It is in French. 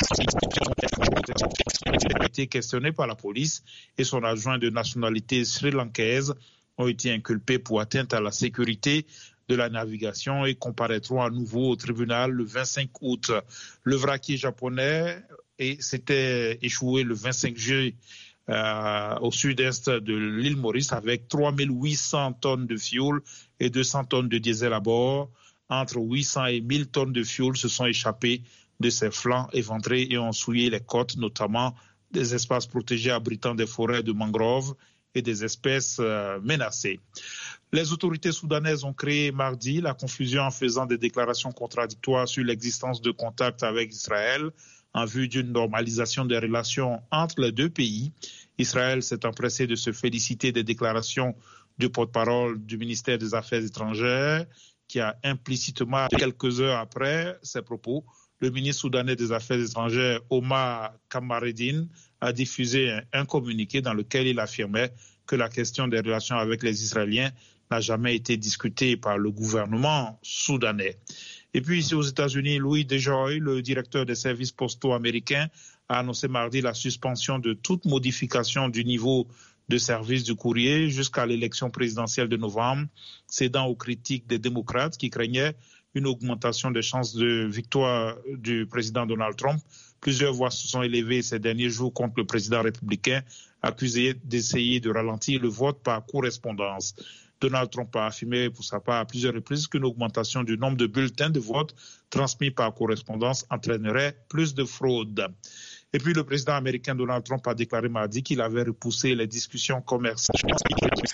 a été questionné par la police et son adjoint de nationalité sri-lankaise ont été inculpés pour atteinte à la sécurité de la navigation et comparaîtront à nouveau au tribunal le 25 août. Le vraquier japonais s'était échoué le 25 juillet au sud-est de l'île Maurice avec 3800 tonnes de fioul et 200 tonnes de diesel à bord. Entre 800 et 1000 tonnes de fioul se sont échappées de ses flancs éventrés et ont souillé les côtes, notamment des espaces protégés abritant des forêts de mangroves et des espèces menacées. Les autorités soudanaises ont créé mardi la confusion en faisant des déclarations contradictoires sur l'existence de contacts avec Israël en vue d'une normalisation des relations entre les deux pays. Israël s'est empressé de se féliciter des déclarations du porte-parole du ministère des Affaires étrangères qui a implicitement, quelques heures après ses propos, le ministre soudanais des Affaires étrangères, Omar Kamareddine, a diffusé un communiqué dans lequel il affirmait que la question des relations avec les Israéliens n'a jamais été discutée par le gouvernement soudanais. Et puis ici aux États-Unis, Louis DeJoy, le directeur des services postaux américains, a annoncé mardi la suspension de toute modification du niveau de service du courrier jusqu'à l'élection présidentielle de novembre, cédant aux critiques des démocrates qui craignaient une augmentation des chances de victoire du président Donald Trump. Plusieurs voix se sont élevées ces derniers jours contre le président républicain, accusé d'essayer de ralentir le vote par correspondance. Donald Trump a affirmé pour sa part à plusieurs reprises qu'une augmentation du nombre de bulletins de vote transmis par correspondance entraînerait plus de fraude. Et puis le président américain Donald Trump a déclaré mardi qu'il avait repoussé les discussions commerciales